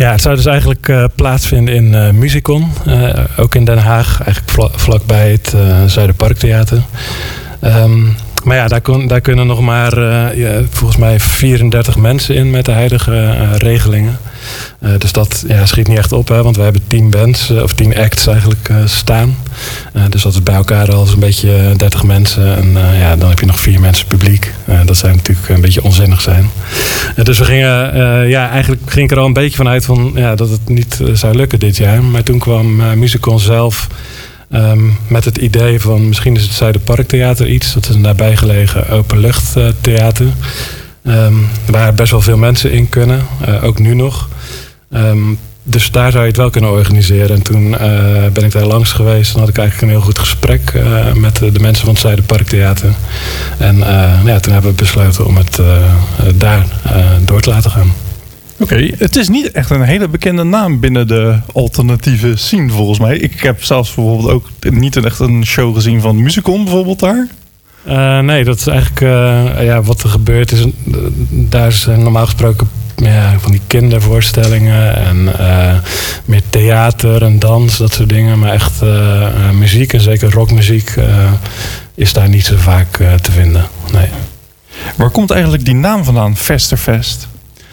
Ja, het zou dus eigenlijk plaatsvinden in Musicon. Ook in Den Haag, eigenlijk vlakbij het Zuiderparktheater. Maar ja, daar kunnen nog maar volgens mij 34 mensen in met de huidige regelingen. Dus dat schiet niet echt op, hè, want we hebben 10 bands, of 10 acts eigenlijk staan. Dus dat is bij elkaar al zo'n beetje 30 mensen. En dan heb je nog 4 mensen publiek. Dat zou natuurlijk een beetje onzinnig zijn. Dus we gingen, eigenlijk ging ik er al een beetje vanuit van dat het niet zou lukken dit jaar. Maar toen kwam Musicon zelf met het idee van misschien is het Zuiderparktheater iets. Dat is een nabijgelegen openluchttheater. Waar best wel veel mensen in kunnen. Ook nu nog. Dus daar zou je het wel kunnen organiseren. En toen ben ik daar langs geweest. En had ik eigenlijk een heel goed gesprek met de mensen van het Zuiderparktheater. En toen hebben we besloten om het daar door te laten gaan. Oké, het is niet echt een hele bekende naam binnen de alternatieve scene volgens mij. Ik heb zelfs bijvoorbeeld ook niet echt een show gezien van Musicon bijvoorbeeld daar. Nee, dat is eigenlijk wat er gebeurt is. Daar zijn normaal gesproken van die kindervoorstellingen en meer theater en dans, dat soort dingen. Maar echt muziek en zeker rockmuziek is daar niet zo vaak te vinden. Nee. Waar komt eigenlijk die naam vandaan, Festerfest?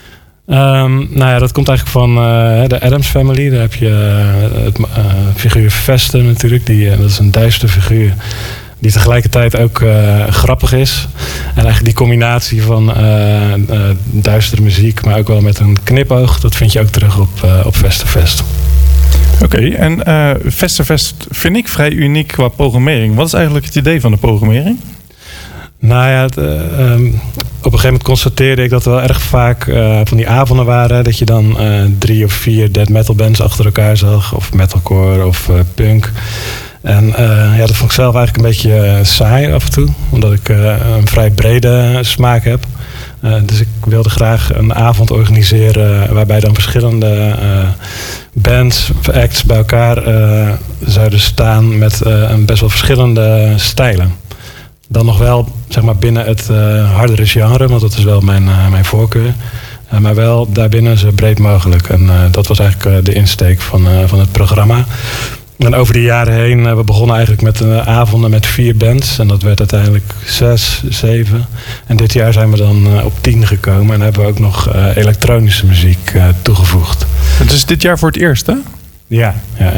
Dat komt eigenlijk van de Addams Family. Daar heb je het figuur Fester natuurlijk. Dat is een duistere figuur die tegelijkertijd ook grappig is. En eigenlijk die combinatie van duistere muziek, maar ook wel met een knipoog, dat vind je ook terug op Festerfest. Oké, en Festerfest vind ik vrij uniek qua programmering. Wat is eigenlijk het idee van de programmering? Nou ja, op een gegeven moment constateerde ik dat er wel erg vaak van die avonden waren. Dat je dan 3 of 4 death metal bands achter elkaar zag. Of metalcore of punk. En dat vond ik zelf eigenlijk een beetje saai af en toe. Omdat ik een vrij brede smaak heb. Dus ik wilde graag een avond organiseren waarbij dan verschillende bands of acts bij elkaar zouden staan met best wel verschillende stijlen. Dan nog wel zeg maar binnen het hardere genre, want dat is wel mijn voorkeur. Maar wel daarbinnen zo breed mogelijk. En dat was eigenlijk de insteek van het programma. En over de jaren heen, we begonnen eigenlijk met avonden met 4 bands. En dat werd uiteindelijk 6, 7. En dit jaar zijn we dan op 10 gekomen. En hebben we ook nog elektronische muziek toegevoegd. Het is dit jaar voor het eerst, hè? Ja.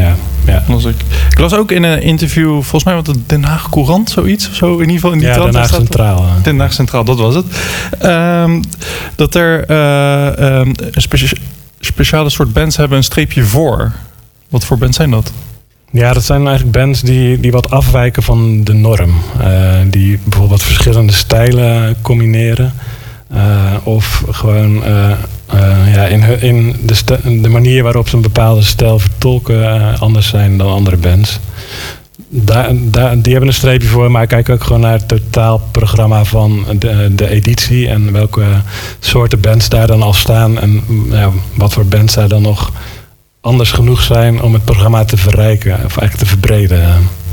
Ik las ook in een interview, volgens mij was het Den Haag Courant, zoiets of zo. In ieder geval in die Den Haag Centraal. Den Haag Centraal, dat was het. Dat er een speciale soort bands hebben een streepje voor. Wat voor bands zijn dat? Ja, dat zijn eigenlijk bands die wat afwijken van de norm. Die bijvoorbeeld verschillende stijlen combineren. Of gewoon in de manier waarop ze een bepaalde stijl vertolken anders zijn dan andere bands. Die hebben een streepje voor, maar ik kijk ook gewoon naar het totaalprogramma van de editie. En welke soorten bands daar dan al staan. En wat voor bands daar dan nog anders genoeg zijn om het programma te verrijken. Of eigenlijk te verbreden.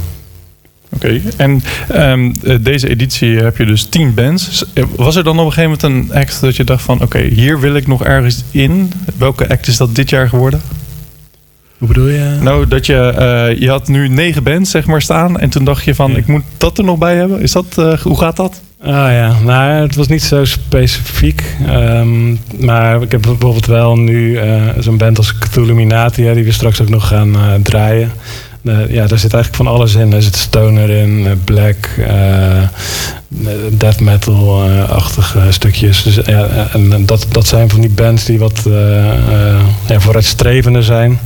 Oké, en deze editie heb je dus 10 bands. Was er dan op een gegeven moment een act dat je dacht van oké, hier wil ik nog ergens in? Welke act is dat dit jaar geworden? Hoe bedoel je? Nou, dat je had nu 9 bands zeg maar staan en toen dacht je van ik moet dat er nog bij hebben. Is dat, hoe gaat dat? Het was niet zo specifiek. Maar ik heb bijvoorbeeld wel nu zo'n band als Cthulhuminati, die we straks ook nog gaan draaien. Daar zit eigenlijk van alles in. Er zit stoner in, black, death metal-achtige stukjes. Dus, en dat zijn van die bands die wat vooruitstrevender zijn.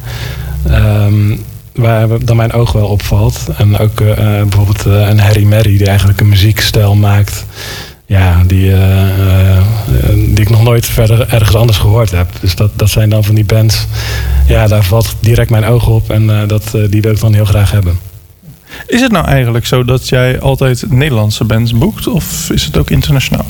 Waar dan mijn oog wel opvalt. En ook bijvoorbeeld een Harry Merry die eigenlijk een muziekstijl maakt. Ja, die ik nog nooit verder ergens anders gehoord heb. Dus dat zijn dan van die bands. Ja, daar valt direct mijn oog op. En die wil ik dan heel graag hebben. Is het nou eigenlijk zo dat jij altijd Nederlandse bands boekt? Of is het ook internationaal?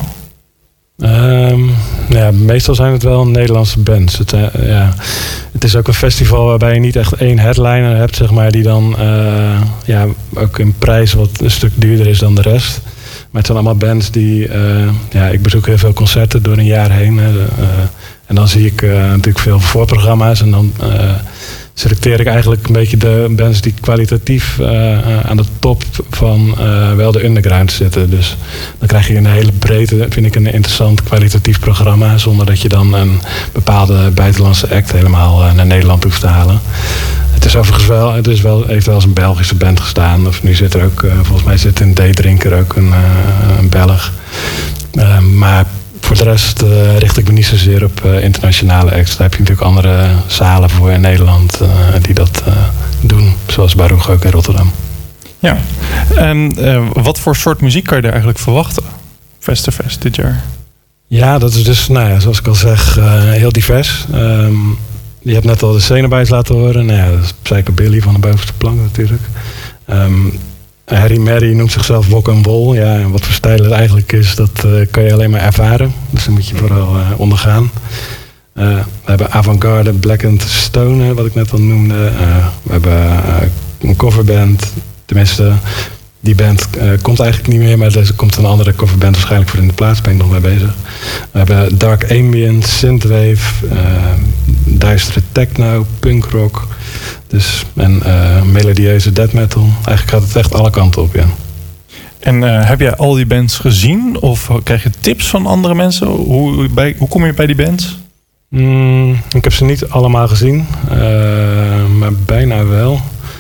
Meestal zijn het wel Nederlandse bands. Het is ook een festival waarbij je niet echt één headliner hebt, zeg maar, die dan ook in prijs wat een stuk duurder is dan de rest. Maar het zijn allemaal bands die... ik bezoek heel veel concerten door een jaar heen. En dan zie ik natuurlijk veel voorprogramma's. En dan selecteer ik eigenlijk een beetje de bands die kwalitatief aan de top van wel de underground zitten. Dus dan krijg je een hele breedte, vind ik, een interessant kwalitatief programma. Zonder dat je dan een bepaalde buitenlandse act helemaal naar Nederland hoeft te halen. Het is overigens wel, heeft wel eens een Belgische band gestaan. Of nu zit er ook, volgens mij zit in Daydrinker ook een Belg. Maar voor de rest richt ik me niet zozeer op internationale acts. Daar heb je natuurlijk andere zalen voor in Nederland die dat doen. Zoals Baruch ook in Rotterdam. Ja, en wat voor soort muziek kan je daar eigenlijk verwachten? Festerfest dit jaar. Ja, dat is dus, zoals ik al zeg, heel divers. Je hebt net al de Cenobijs laten horen. Nou ja, dat is Psychobilly van de bovenste plank natuurlijk. Harry Mary noemt zichzelf Rock and Roll. Ja, en wat voor stijl het eigenlijk is, dat kan je alleen maar ervaren. Dus dan moet je vooral ondergaan. We hebben Avantgarde, Black and Stone, wat ik net al noemde. We hebben een coverband. Tenminste, die band komt eigenlijk niet meer, maar er komt een andere coverband waarschijnlijk voor in de plaats. Ben ik nog mee bezig. We hebben Dark Ambient, Synthwave, duistere techno, punkrock. Dus, en melodieuze death metal. Eigenlijk gaat het echt alle kanten op, ja. En heb jij al die bands gezien? Of krijg je tips van andere mensen? Hoe kom je bij die bands? Ik heb ze niet allemaal gezien. Maar bijna wel.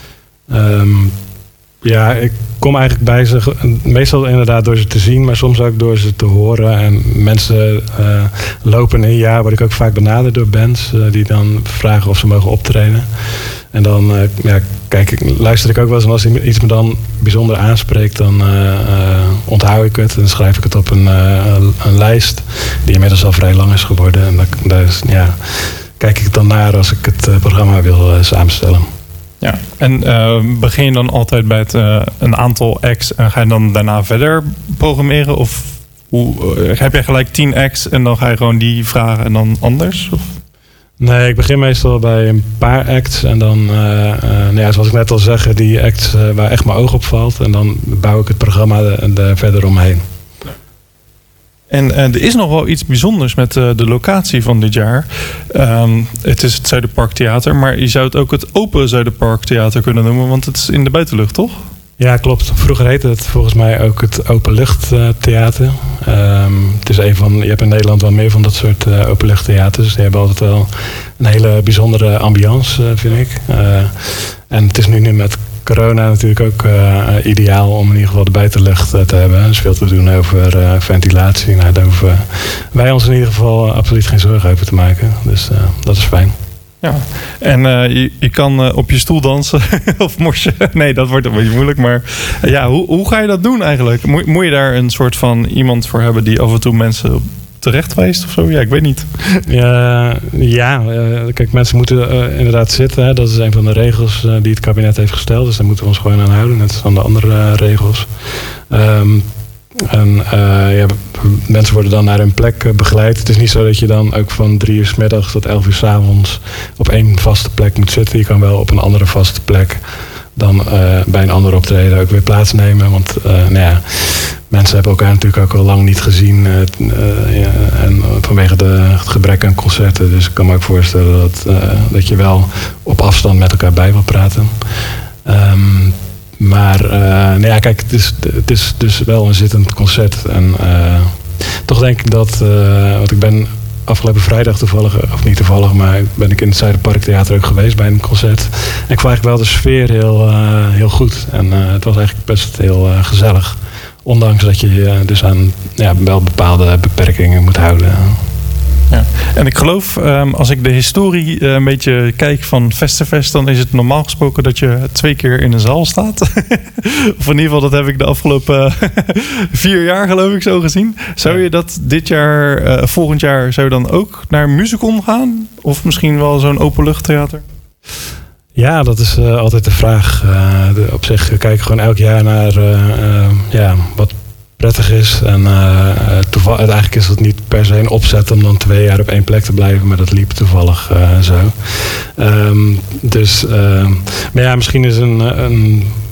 Ja, ik kom eigenlijk bij ze, meestal inderdaad door ze te zien, maar soms ook door ze te horen. En mensen lopen in een jaar, word ik ook vaak benaderd door bands die dan vragen of ze mogen optreden. En dan luister ik ook wel eens, en als iets me dan bijzonder aanspreekt, dan onthoud ik het en schrijf ik het op een lijst die inmiddels al vrij lang is geworden. En daar kijk ik dan naar als ik het programma wil samenstellen. Ja, en begin je dan altijd bij een aantal acts en ga je dan daarna verder programmeren? Of heb jij gelijk 10 acts en dan ga je gewoon die vragen en dan anders? Of? Nee, ik begin meestal bij een paar acts. En dan, zoals ik net al zeg, die acts waar echt mijn oog op valt. En dan bouw ik het programma er verder omheen. En er is nog wel iets bijzonders met de locatie van dit jaar. Het is het Zuiderparktheater, maar je zou het ook het Open Zuiderparktheater kunnen noemen, want het is in de buitenlucht, toch? Ja, klopt. Vroeger heette het volgens mij ook het Openluchttheater. Het is je hebt in Nederland wel meer van dat soort openluchttheaters. Die hebben altijd wel een hele bijzondere ambiance, vind ik. En het is nu met corona natuurlijk ook ideaal om in ieder geval de buitenlucht te hebben. Er is veel te doen over ventilatie. Nou, daar hoeven wij ons in ieder geval absoluut geen zorgen over te maken. Dus dat is fijn. Ja, en je kan op je stoel dansen of morsen. Nee, dat wordt een beetje moeilijk. Maar ja, hoe ga je dat doen eigenlijk? Moet je daar een soort van iemand voor hebben die af en toe mensen terecht wijst of zo? Ja, ik weet niet. Kijk, mensen moeten inderdaad zitten. Hè. Dat is een van de regels die het kabinet heeft gesteld. Dus daar moeten we ons gewoon aan houden. Net als aan de andere regels. Mensen worden dan naar hun plek begeleid. Het is niet zo dat je dan ook van 3 uur 's middags tot 11 uur 's avonds op één vaste plek moet zitten. Je kan wel op een andere vaste plek dan bij een ander optreden ook weer plaatsnemen. Want mensen hebben elkaar natuurlijk ook al lang niet gezien. En vanwege het gebrek aan concerten. Dus ik kan me ook voorstellen dat je wel op afstand met elkaar bij wil praten. Kijk, het is dus wel een zittend concert. En toch denk ik dat, want ik ben afgelopen vrijdag toevallig, of niet toevallig, maar ben ik in het Zuiderparktheater ook geweest bij een concert. En ik vond eigenlijk wel de sfeer heel goed. En het was eigenlijk best heel gezellig. Ondanks dat je dus aan wel bepaalde beperkingen moet houden. Ja. En ik geloof, als ik de historie een beetje kijk van Festerfest, dan is het normaal gesproken dat je 2 keer in een zaal staat. Of in ieder geval, dat heb ik de afgelopen 4 jaar geloof ik zo gezien. Zou je dat dit jaar, volgend jaar, zou je dan ook naar Musicon gaan? Of misschien wel zo'n openluchttheater? Ja, dat is altijd de vraag. Op zich kijk ik gewoon elk jaar naar wat prettig is. En eigenlijk is het niet per se een opzet om dan 2 jaar op één plek te blijven, maar dat liep toevallig zo. Maar ja, misschien is een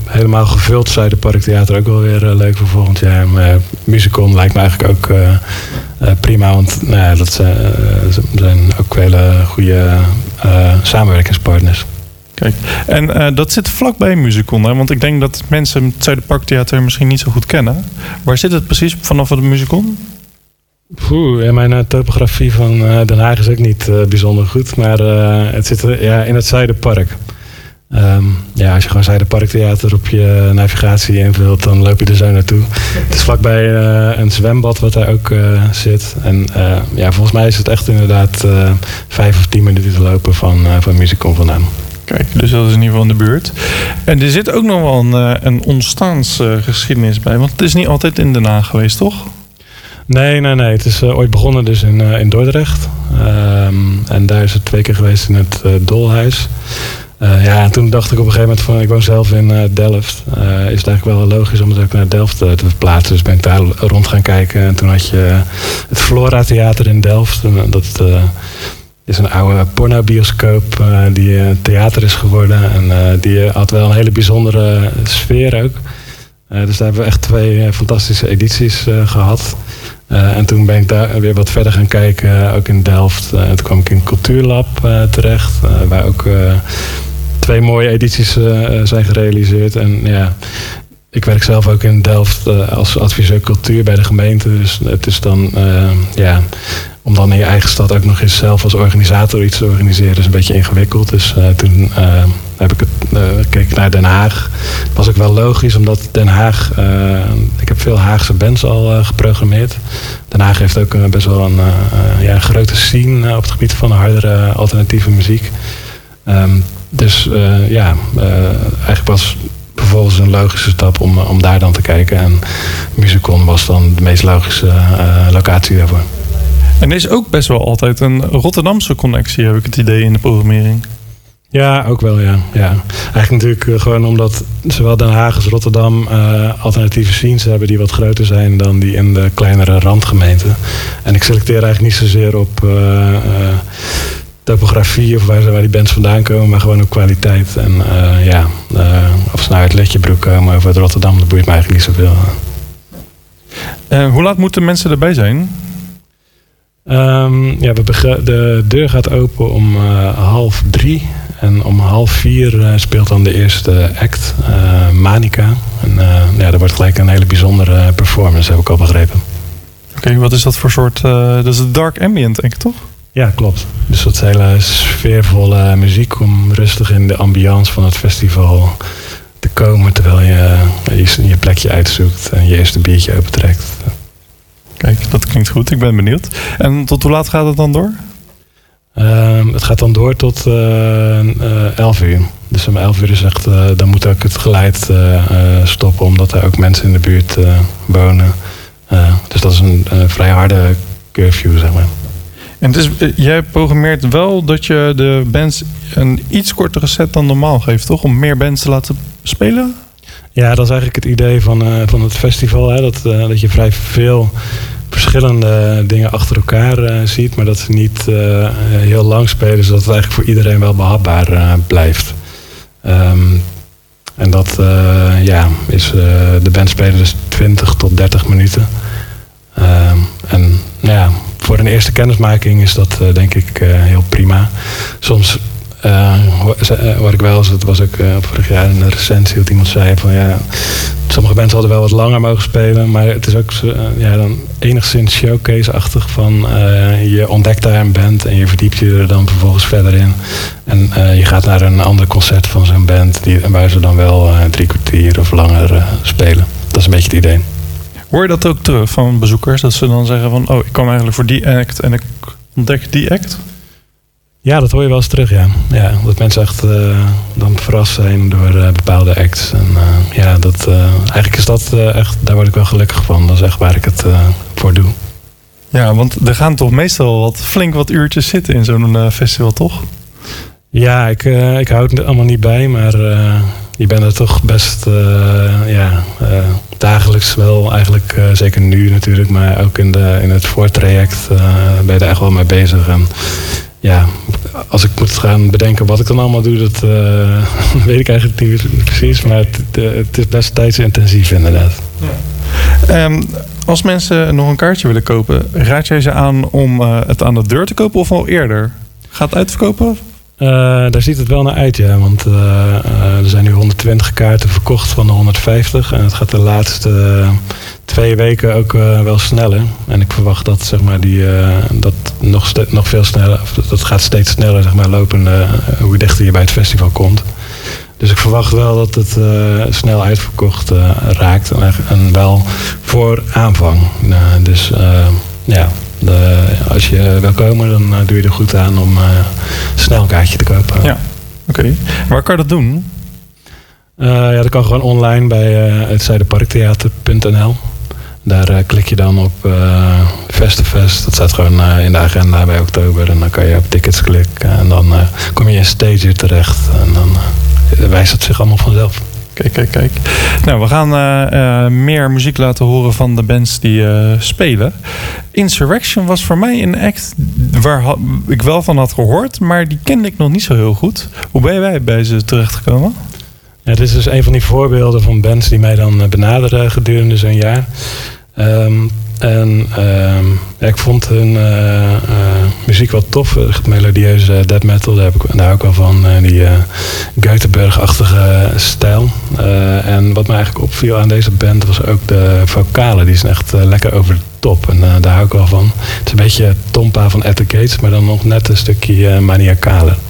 helemaal gevuld Zuiderparktheater ook wel weer leuk voor volgend jaar. Maar Musicon lijkt me eigenlijk ook prima. Want nou ja, dat zijn ook hele goede samenwerkingspartners. Kijk, en dat zit vlakbij Musicon, hè? Want ik denk dat mensen het Zuiderparktheater misschien niet zo goed kennen. Waar zit het precies vanaf het Musicon? Mijn topografie van Den Haag is ook niet bijzonder goed. Maar het zit in het Zuiderpark. Als je gewoon Zuiderparktheater op je navigatie invult, dan loop je er zo naartoe. Het is vlakbij een zwembad wat daar ook zit. En volgens mij is het echt inderdaad 5 of 10 minuten te lopen van Musicon vandaan. Kijk, dus dat is in ieder geval in de buurt. En er zit ook nog wel een ontstaansgeschiedenis bij. Want het is niet altijd in Den Haag geweest, toch? Nee. Het is ooit begonnen dus in Dordrecht. En daar is het 2 keer geweest in het Dolhuis. En toen dacht ik op een gegeven moment van, ik woon zelf in Delft. Is het eigenlijk wel logisch om het ook naar Delft te verplaatsen. Dus ben ik daar rond gaan kijken. En toen had je het Flora Theater in Delft. En dat is een oude pornobioscoop die theater is geworden. En die had wel een hele bijzondere sfeer ook. Dus daar hebben we echt 2 fantastische edities gehad. En toen ben ik daar weer wat verder gaan kijken, ook in Delft. En toen kwam ik in Cultuurlab terecht, waar ook 2 mooie edities zijn gerealiseerd. En ja, ik werk zelf ook in Delft als adviseur cultuur bij de gemeente. Dus het is dan, om dan in je eigen stad ook nog eens zelf als organisator iets te organiseren, is een beetje ingewikkeld. Dus toen keek ik naar Den Haag. Dat was ook wel logisch, omdat Den Haag, ik heb veel Haagse bands al geprogrammeerd. Den Haag heeft ook best wel een grote scene op het gebied van hardere alternatieve muziek. Eigenlijk was vervolgens een logische stap om daar dan te kijken. En Musicon was dan de meest logische locatie daarvoor. En er is ook best wel altijd een Rotterdamse connectie, heb ik het idee, in de programmering. Ja, ook wel, ja. Eigenlijk natuurlijk gewoon omdat zowel Den Haag als Rotterdam alternatieve scenes hebben die wat groter zijn dan die in de kleinere randgemeenten. En ik selecteer eigenlijk niet zozeer op topografie of waar die bands vandaan komen, maar gewoon op kwaliteit. En of ze nou uit Letjebroek komen of uit Rotterdam, dat boeit me eigenlijk niet zoveel. Hoe laat moeten mensen erbij zijn? De deur gaat open om 2:30 en om 3:30 speelt dan de eerste act, Manica. En dat wordt gelijk een hele bijzondere performance, heb ik al begrepen. Oké, wat is dat voor soort... dat is een dark ambient, denk ik, toch? Ja, klopt. Dus dat is hele sfeervolle muziek om rustig in de ambiance van het festival te komen, terwijl je plekje uitzoekt en je eerste biertje opentrekt. Kijk, dat klinkt goed. Ik ben benieuwd. En tot hoe laat gaat het dan door? Het gaat dan door tot 11:00. Dus om 11:00 is echt, dan moet ook het geluid stoppen, omdat er ook mensen in de buurt wonen. Dus dat is een vrij harde curfew, zeg maar. En dus jij programmeert wel dat je de bands een iets kortere set dan normaal geeft, toch? Om meer bands te laten spelen? Ja, dat is eigenlijk het idee van het festival. Hè? Dat je vrij veel verschillende dingen achter elkaar ziet, maar dat ze niet heel lang spelen, zodat het eigenlijk voor iedereen wel behapbaar blijft. En dat is de band spelen dus 20 tot 30 minuten. Voor een eerste kennismaking is dat denk ik heel prima. Soms hoor ik wel eens, het was ook vorig jaar in een recensie dat iemand zei van sommige bands hadden wel wat langer mogen spelen, maar het is ook dan enigszins showcase-achtig van je ontdekt daar een band en je verdiept je er dan vervolgens verder in. En je gaat naar een ander concert van zo'n band waar ze dan wel 3 kwartier of langer spelen. Dat is een beetje het idee. Hoor je dat ook terug van bezoekers? Dat ze dan zeggen van, ik kwam eigenlijk voor die act en ik ontdek die act? Ja, dat hoor je wel eens terug, ja. Dat mensen echt dan verrast zijn door bepaalde acts. En eigenlijk is dat echt, daar word ik wel gelukkig van. Dat is echt waar ik het voor doe. Ja, want er gaan toch meestal flink wat uurtjes zitten in zo'n festival, toch? Ja, ik houd het allemaal niet bij, maar je bent er toch best dagelijks wel eigenlijk, zeker nu natuurlijk, maar ook in het voortraject ben je er echt wel mee bezig. En als ik moet gaan bedenken wat ik dan allemaal doe, dat weet ik eigenlijk niet precies. Maar het is best tijdsintensief inderdaad. Ja. Als mensen nog een kaartje willen kopen, raad jij ze aan om het aan de deur te kopen of al eerder? Gaat het uitverkopen? Daar ziet het wel naar uit, ja. Want er zijn nu 120 kaarten verkocht van de 150. En het gaat de laatste 2 weken ook wel sneller. En ik verwacht dat, zeg maar, dat nog veel sneller, dat gaat steeds sneller, zeg maar, lopen hoe dichter je bij het festival komt. Dus ik verwacht wel dat het snel uitverkocht raakt. En wel voor aanvang. Dus ja. Als je wil komen, dan doe je er goed aan om snel een kaartje te kopen. Ja, oké. Waar kan je dat doen? Ja, dat kan gewoon online bij het Zuiderparktheater.nl. Daar klik je dan op Fest. Dat staat gewoon in de agenda bij oktober. En dan kan je op tickets klikken. En dan kom je in Stager terecht. En dan wijst het zich allemaal vanzelf. Kijk. Nou, we gaan meer muziek laten horen van de bands die spelen. Insurrection was voor mij een act waar ik wel van had gehoord, maar die kende ik nog niet zo heel goed. Hoe ben jij bij ze terechtgekomen? Ja, dit is dus een van die voorbeelden van bands die mij dan benaderen gedurende zo'n jaar. Ja, ik vond hun muziek wel tof. Echt melodieuze death metal, daar hou ik wel van. Die Göteborg-achtige stijl. En wat me eigenlijk opviel aan deze band was ook de vocalen. Die zijn echt lekker over de top. En daar hou ik wel van. Het is een beetje Tompa van At The Gates, maar dan nog net een stukje maniacaler.